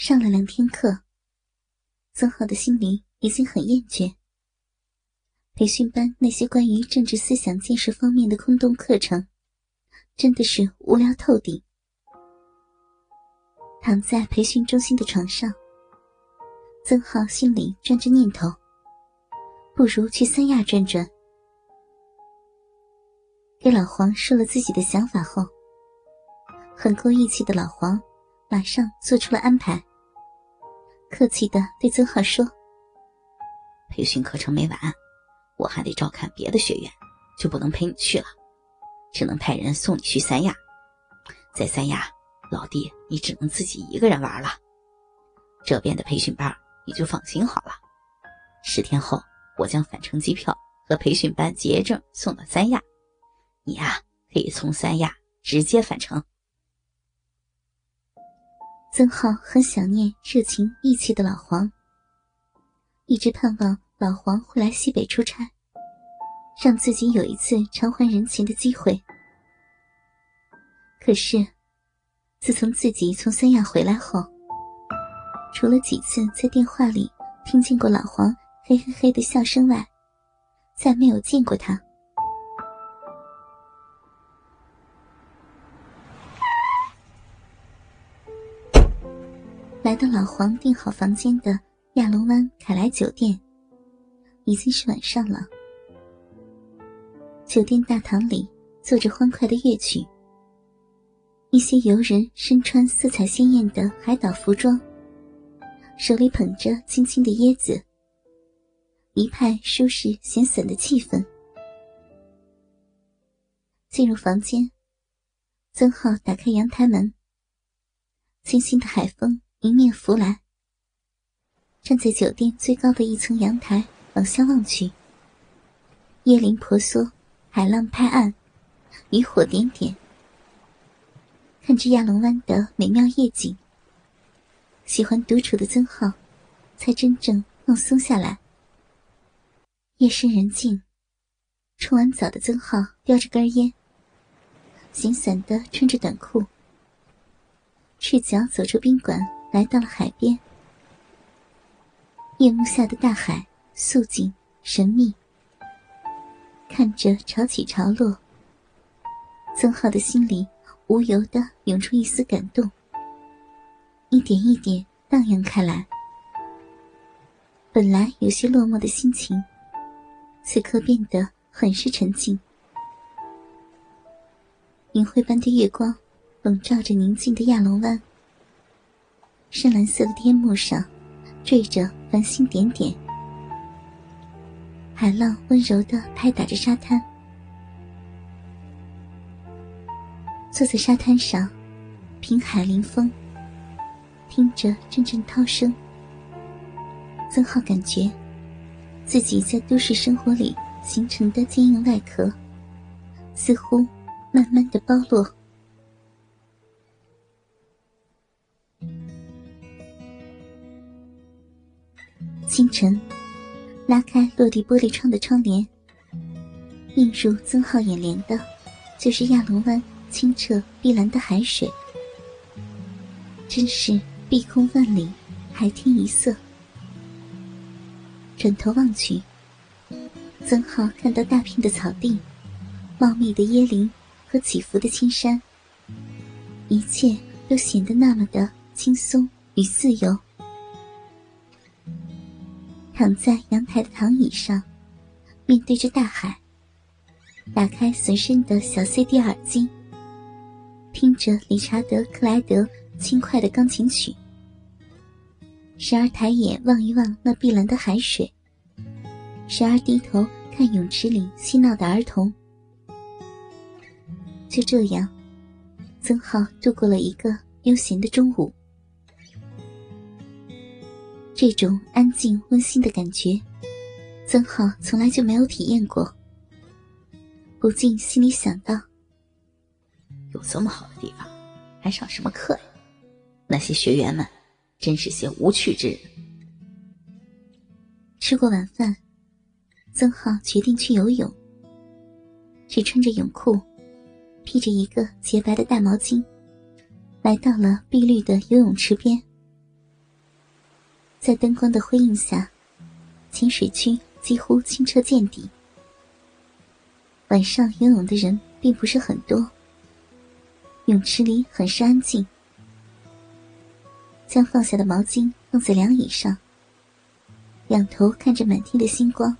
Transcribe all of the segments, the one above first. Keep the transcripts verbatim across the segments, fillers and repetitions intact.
上了两天课，曾浩的心里已经很厌倦。培训班那些关于政治思想建设方面的空洞课程，真的是无聊透顶。躺在培训中心的床上，曾浩心里转着念头，不如去三亚转转。给老黄说了自己的想法后，很够义气的老黄马上做出了安排，客气地对曾浩说： 培训课程没完，我还得照看别的学员，就不能陪你去了，只能派人送你去三亚。在三亚，老弟你只能自己一个人玩了，这边的培训班你就放心好了。十天后我将返程机票和培训班结证送到三亚，你啊可以从三亚直接返程。 曾浩很想念热情义气的老黄，一直盼望老黄会来西北出差，让自己有一次偿还人情的机会。可是自从自己从三亚回来后，除了几次在电话里听见过老黄嘿嘿嘿的笑声外，再没有见过他。来到老黄订好房间的亚龙湾凯莱酒店，已经是晚上了。酒店大堂里奏着欢快的乐曲，一些游人身穿色彩鲜艳的海岛服装，手里捧着青青的椰子，一派舒适闲散的气氛。进入房间，曾浩打开阳台门，清新的海风迎面拂来。站在酒店最高的一层阳台往下望去，椰林婆娑，海浪拍岸，渔火点点。看着亚龙湾的美妙夜景，喜欢独处的曾浩才真正放松下来。夜深人静，冲完澡的曾浩叼着根烟，闲散地穿着短裤，赤脚走出宾馆，来到了海边。夜幕下的大海肃静神秘，看着潮起潮落，曾浩的心里无由地涌出一丝感动，一点一点荡漾开来。本来有些落寞的心情，此刻变得很是沉静。银灰般的月光笼罩着宁静的亚龙湾，深蓝色的天幕上缀着繁星点点，海浪温柔地拍打着沙滩。坐在沙滩上，凭海临风，听着阵阵涛声，曾浩感觉自己在都市生活里形成的坚硬外壳似乎慢慢地剥落。清晨，拉开落地玻璃窗的窗帘，映入曾浩眼帘的就是亚龙湾清澈碧蓝的海水，真是碧空万里，海天一色。转头望去，曾浩看到大片的草地，茂密的椰林和起伏的青山，一切都显得那么的轻松与自由。躺在阳台的躺椅上，面对着大海，打开随身的小 C D 耳机，听着理查德·克莱德轻快的钢琴曲，时而抬眼望一望那碧蓝的海水，时而低头看泳池里嬉闹的儿童。就这样，曾浩度过了一个悠闲的中午。这种安静温馨的感觉，曾浩从来就没有体验过，不禁心里想到， 有这么好的地方，还上什么课呀？那些学员们真是些无趣之人。 吃过晚饭，曾浩决定去游泳。只穿着泳裤，披着一个洁白的大毛巾，来到了碧绿的游泳池边。 在灯光的辉映下，浅水区几乎清澈见底。晚上游泳的人并不是很多，泳池里很是安静。将放下的毛巾放在凉椅上，仰头看着满天的星光。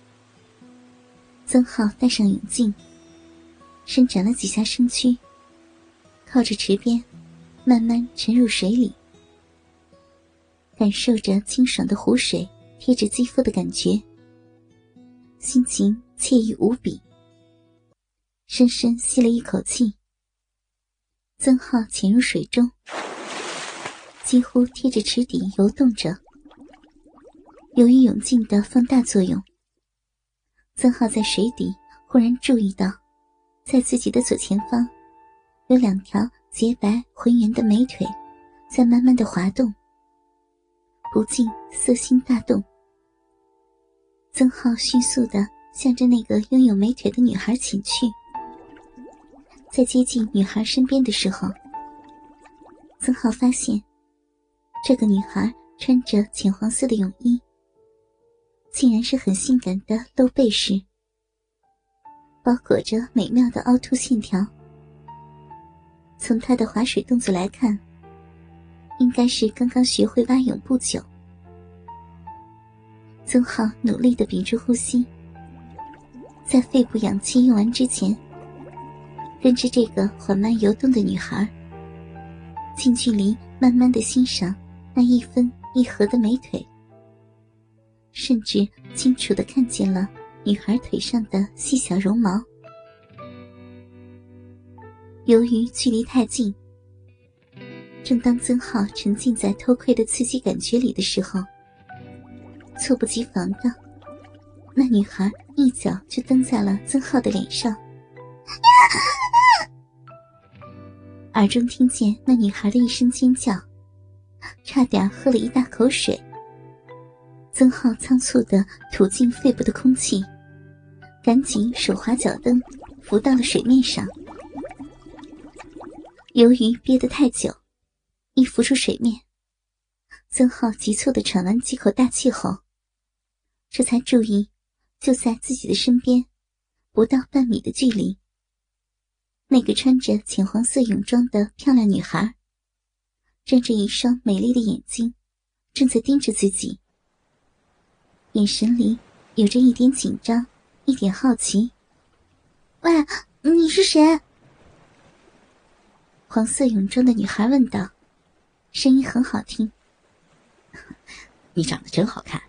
曾浩戴上泳镜，伸展了几下身躯，靠着池边慢慢沉入水里，感受着清爽的湖水贴着肌肤的感觉，心情惬意无比。深深吸了一口气，曾浩潜入水中，几乎贴着池底游动着。由于泳镜的放大作用，曾浩在水底忽然注意到，在自己的左前方有两条洁白浑圆的美腿在慢慢的滑动，不禁色心大动。曾浩迅速地向着那个拥有美腿的女孩潜去。在接近女孩身边的时候，曾浩发现这个女孩穿着浅黄色的泳衣，竟然是很性感的露背式，包裹着美妙的凹凸线条。从她的划水动作来看，应该是刚刚学会蛙泳不久。曾浩努力地屏住呼吸，在肺部氧气用完之前，跟着这个缓慢游动的女孩，近距离慢慢地欣赏那一分一合的美腿，甚至清楚地看见了女孩腿上的细小绒毛。由于距离太近，正当曾浩沉浸在偷窥的刺激感觉里的时候，猝不及防的，那女孩一脚就蹬在了曾浩的脸上。耳中听见那女孩的一声尖叫，差点喝了一大口水。曾浩仓促地吐进肺部的空气，赶紧手滑脚蹬浮到了水面上。由于憋得太久，一浮出水面，曾浩急促地喘完几口大气后，这才注意就在自己的身边不到半米的距离，那个穿着浅黄色泳装的漂亮女孩，睁着一双美丽的眼睛，正在盯着自己，眼神里有着一点紧张，一点好奇。喂，你是谁？黄色泳装的女孩问道，声音很好听。 你长得真好看。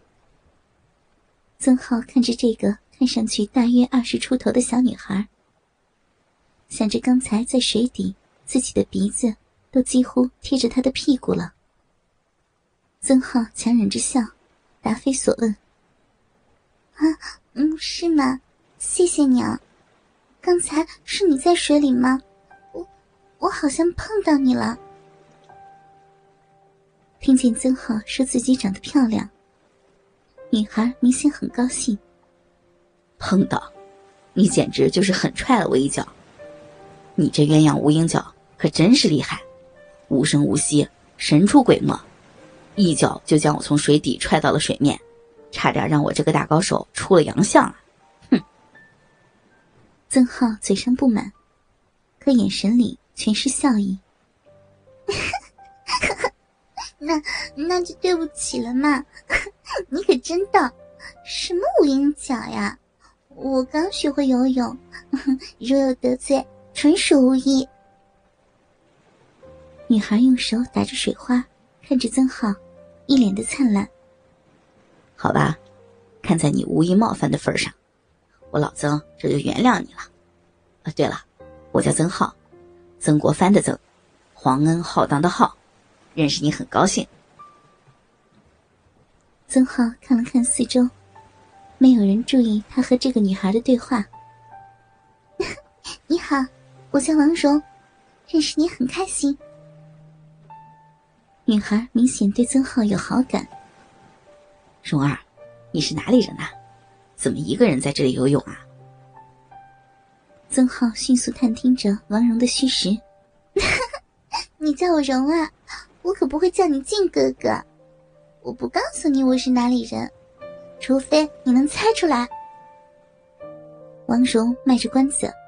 曾浩看着这个看上去大约二十出头的小女孩，想着刚才在水底自己的鼻子都几乎贴着她的屁股了。曾浩强忍着笑，答非所问。啊，嗯，是吗？谢谢你啊。刚才是你在水里吗？我我好像碰到你了。听见曾浩说自己长得漂亮，女孩明显很高兴。 碰到？你简直就是狠踹了我一脚。你这鸳鸯无影脚可真是厉害，无声无息，神出鬼没，一脚就将我从水底踹到了水面，差点让我这个大高手出了洋相啊！哼！ 曾浩嘴上不满，可眼神里全是笑意。那那就对不起了嘛，你可真逗，什么无影脚呀？我刚学会游泳，若有得罪，纯属无意。女孩用手打着水花，看着曾浩，一脸的灿烂。 好吧，看在你无意冒犯的份上，我老曾这就原谅你了。啊，对了，我叫曾浩，曾国藩的曾，皇恩浩荡的浩，认识你很高兴。 曾浩看了看四周，没有人注意他和这个女孩的对话。你好，我叫王蓉，认识你很开心。女孩明显对曾浩有好感。 蓉儿，你是哪里人啊？怎么一个人在这里游泳啊？ 曾浩迅速探听着王蓉的虚实。你叫我蓉啊，我可不会叫你靖哥哥。 我不告诉你我是哪里人，除非你能猜出来。王蓉卖着关子